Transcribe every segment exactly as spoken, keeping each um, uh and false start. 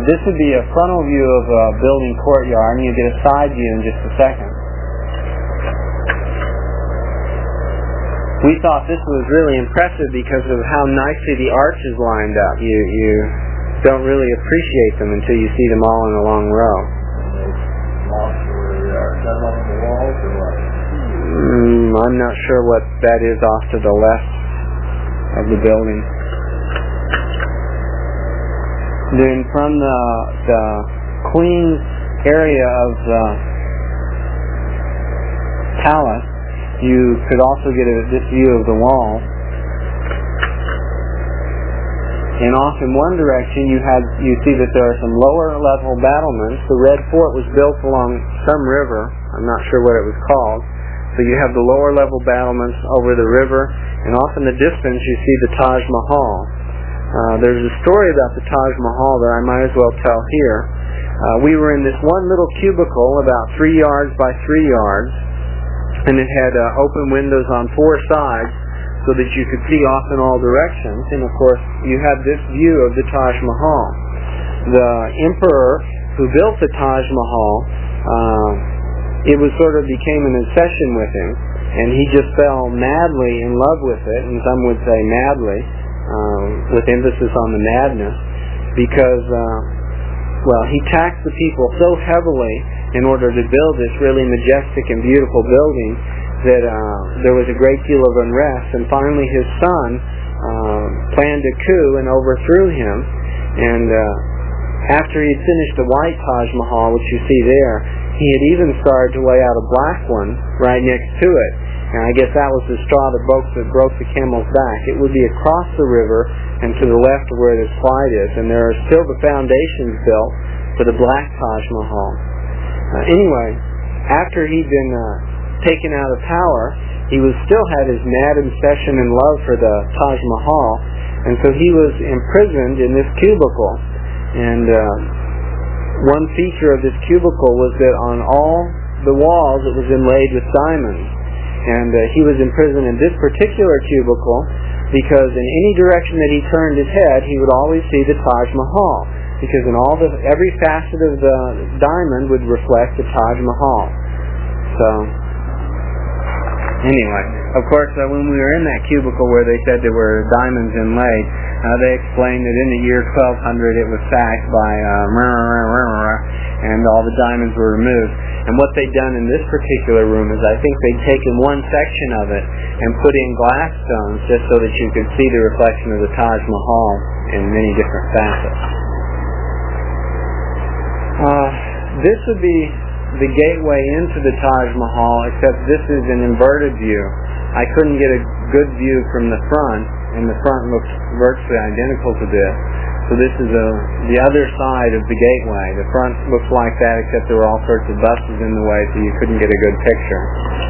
this would be a frontal view of a building courtyard, and you get a side view in just a second. We thought this was really impressive because of how nicely the arches lined up. You you don't really appreciate them until you see them all in a long row. Mm, I'm not sure what that is off to the left of the building. Then from the, the Queen's area of the palace, you could also get a, this view of the wall. And off in one direction you had you see that there are some lower level battlements. The Red Fort was built along some river. I'm not sure what it was called. So you have the lower level battlements over the river, and off in the distance you see the Taj Mahal. Uh, there's a story about the Taj Mahal that I might as well tell here. Uh, we were in this one little cubicle about three yards by three yards, and it had uh, open windows on four sides so that you could see off in all directions. And of course you had this view of the Taj Mahal. The emperor who built the Taj Mahal, uh, it was sort of became an obsession with him, and he just fell madly in love with it, and some would say madly, uh, with emphasis on the madness, because uh, well, he taxed the people so heavily in order to build this really majestic and beautiful building that uh, there was a great deal of unrest, and finally his son uh, planned a coup and overthrew him. And uh, after he had finished the white Taj Mahal, which you see there, he had even started to lay out a black one right next to it. And I guess that was the straw that broke the, broke the camel's back. It would be across the river and to the left of where this slide is, and there are still the foundations built for the black Taj Mahal. Uh, anyway, after he'd been uh, taken out of power, he was still had his mad obsession and love for the Taj Mahal, and so he was imprisoned in this cubicle. And uh, one feature of this cubicle was that on all the walls it was inlaid with diamonds. And uh, he was imprisoned in this particular cubicle because in any direction that he turned his head, he would always see the Taj Mahal, because in all the every facet of the diamond would reflect the Taj Mahal. So anyway, of course, uh, when we were in that cubicle where they said there were diamonds inlaid, uh, they explained that in the year twelve hundred it was sacked by uh, and all the diamonds were removed. And what they'd done in this particular room is I think they'd taken one section of it and put in glass stones just so that you could see the reflection of the Taj Mahal in many different facets. Uh, this would be the gateway into the Taj Mahal, except this is an inverted view. I couldn't get a good view from the front, and the front looked virtually identical to this. So this is a, the other side of the gateway. The front looks like that, except there were all sorts of buses in the way, so you couldn't get a good picture.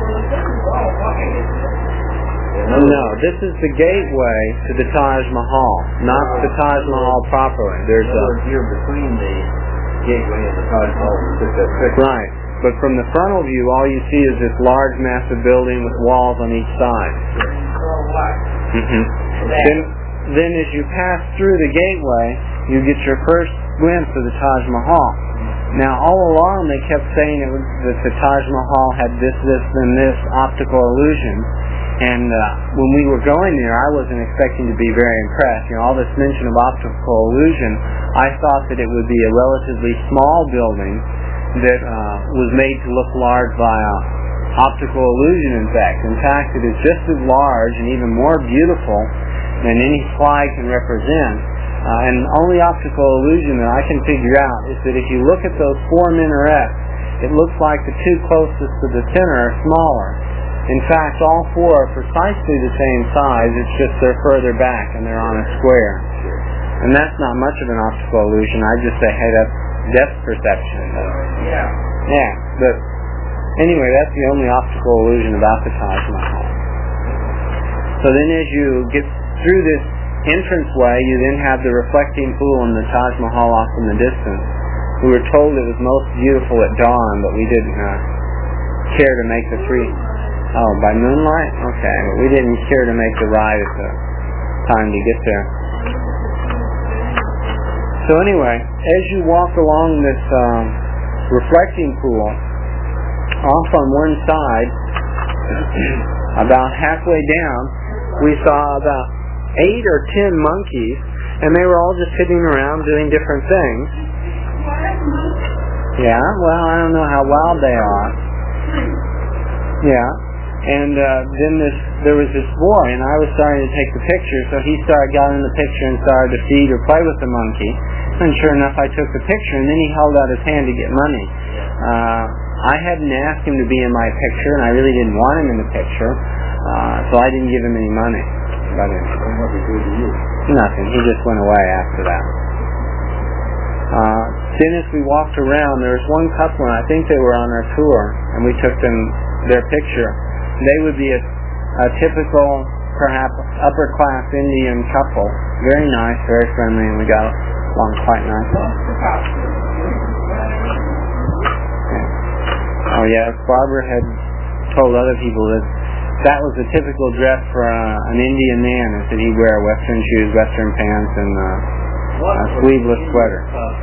No, this is the gateway to the Taj Mahal, not the Taj Mahal properly. There's a here between the gateway and the Taj Mahal. Right, but from the frontal view, all you see is this large, massive building with walls on each side. Mm-hmm. Then, then as you pass through the gateway, you get your first glimpse of the Taj Mahal. Now, all along they kept saying it was, that the Taj Mahal had this, this, and this optical illusion. And uh, when we were going there, I wasn't expecting to be very impressed. You know, all this mention of optical illusion, I thought that it would be a relatively small building that uh, was made to look large by uh, optical illusion, in fact. In fact, it is just as large and even more beautiful than any slide can represent. Uh, and the only optical illusion that I can figure out is that if you look at those four minarets, it looks like the two closest to the center are smaller. In fact, all four are precisely the same size, it's just they're further back and they're on a square. And that's not much of an optical illusion. I just say, hey, that's depth perception. Yeah. Yeah, but anyway, that's the only optical illusion about the Taj Mahal. So then as you get through this entranceway, you then have the reflecting pool in the Taj Mahal off in the distance. We were told it was most beautiful at dawn, but we didn't uh, care to make the three... Oh, by moonlight? Okay, but we didn't care to make the ride at the time to get there. So anyway, as you walk along this um, reflecting pool, off on one side, about halfway down, we saw about eight or ten monkeys, and they were all just sitting around doing different things. Yeah, well, I don't know how wild they are. Yeah, and uh, then this, there was this boy, and I was starting to take the picture, so he started, got in the picture and started to feed or play with the monkey. And sure enough, I took the picture, and then he held out his hand to get money. Uh, I hadn't asked him to be in my picture, and I really didn't want him in the picture, uh, so I didn't give him any money. But it, What did he do to you? nothing. He just went away after that. Uh, then as we walked around, there was one couple, and I think they were on our tour, and we took them their picture. They would be a, a typical, perhaps upper-class Indian couple. Very nice, very friendly, and we got along quite nicely. Oh yes, Barbara had told other people that that was the typical dress for uh, an Indian man, is that he'd wear western shoes, western pants, and uh, a sleeveless sweater.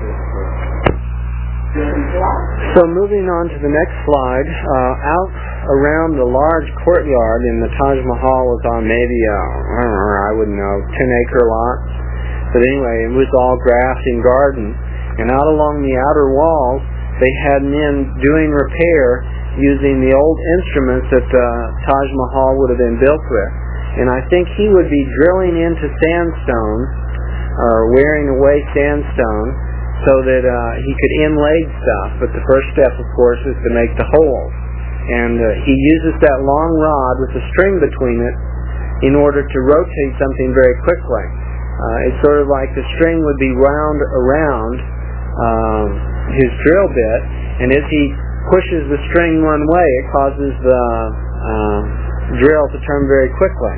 So moving on to the next slide, uh, out around the large courtyard in the Taj Mahal was on maybe a, I don't know, I wouldn't know, ten acre lot. But anyway, it was all grass and garden. And out along the outer walls, they had men doing repair using the old instruments that the Taj Mahal would have been built with. And I think he would be drilling into sandstone, or wearing away sandstone, so that uh, he could inlay stuff. But the first step, of course, is to make the holes. And uh, he uses that long rod with a string between it in order to rotate something very quickly. Uh, it's sort of like the string would be wound around um, his drill bit, and as he pushes the string one way, it causes the uh, drill to turn very quickly.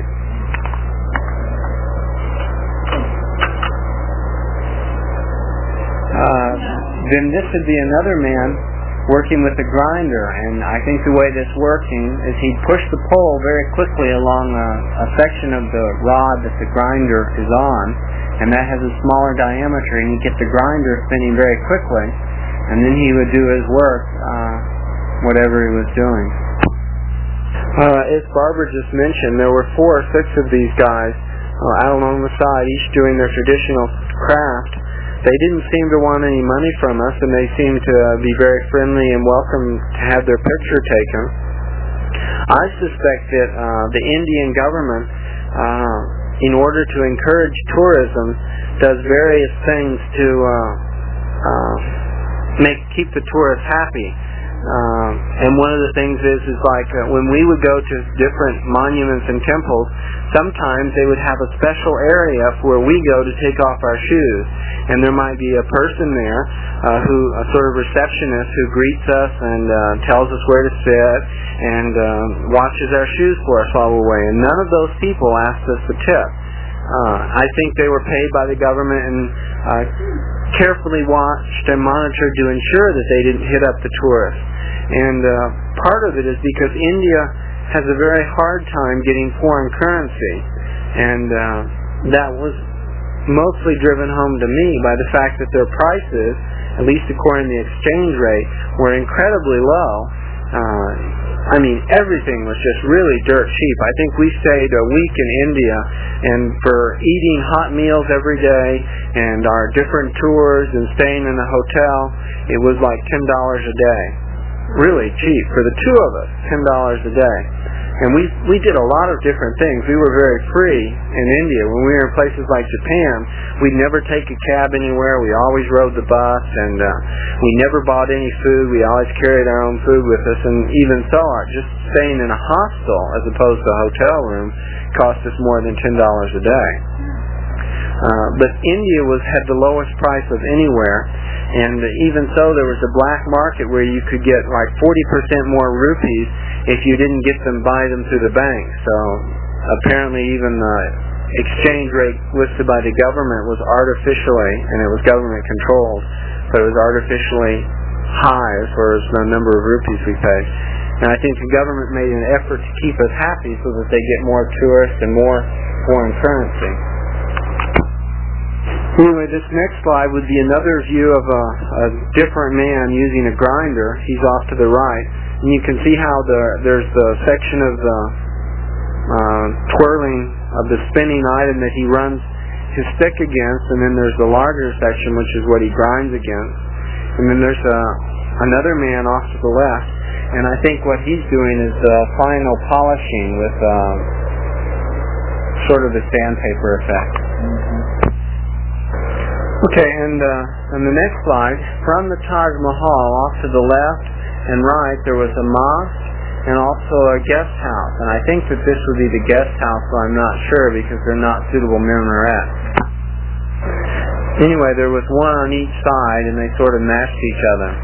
Uh, then this would be another man working with a grinder, and I think the way this working is he'd push the pole very quickly along a, a section of the rod that the grinder is on, and that has a smaller diameter, and he'd get the grinder spinning very quickly, and then he would do his work, uh, whatever he was doing. Uh, as Barbara just mentioned, there were four or six of these guys uh, out along the side, each doing their traditional craft. They didn't seem to want any money from us, and they seemed to uh, be very friendly and welcome to have their picture taken. I suspect that uh, the Indian government, uh, in order to encourage tourism, does various things to uh, uh, make keep the tourists happy. Uh, and one of the things is, is like uh, when we would go to different monuments and temples, sometimes they would have a special area where we go to take off our shoes. And there might be a person there, uh, who a sort of receptionist who greets us and uh, tells us where to sit and uh, washes our shoes for us while we're away. And none of those people asked us to tip. Uh, I think they were paid by the government and uh, carefully watched and monitored to ensure that they didn't hit up the tourists. And uh, part of it is because India has a very hard time getting foreign currency, and uh, that was mostly driven home to me by the fact that their prices, at least according to the exchange rate, were incredibly low. Uh, I mean, everything was just really dirt cheap. I think we stayed a week in India, and for eating hot meals every day, and our different tours, and staying in a hotel, it was like ten dollars a day. Really cheap for the two of us, ten dollars a day. And we we did a lot of different things. We were very free in India. When we were in places like Japan, we'd never take a cab anywhere. We always rode the bus, and uh, we never bought any food. We always carried our own food with us. And even so, our, just staying in a hostel as opposed to a hotel room cost us more than ten dollars a day. Uh, but India was had the lowest price of anywhere, and even so, there was a black market where you could get like forty percent more rupees if you didn't get them, buy them through the bank. So apparently even the exchange rate listed by the government was artificially, and it was government controlled, but it was artificially high as far as the number of rupees we paid. And I think the government made an effort to keep us happy so that they get more tourists and more foreign currency. Anyway, this next slide would be another view of a, a different man using a grinder. He's off to the right. And you can see how the, there's the section of the uh, twirling of the spinning item that he runs his stick against, and then there's the larger section, which is what he grinds against. And then there's a, another man off to the left. And I think what he's doing is uh, final polishing with uh, sort of the sandpaper effect. Mm-hmm. Okay, and uh, on the next slide, from the Taj Mahal, off to the left and right, there was a mosque and also a guest house. And I think that this would be the guest house, but I'm not sure because they're not suitable minarets. Anyway, there was one on each side, and they sort of matched each other.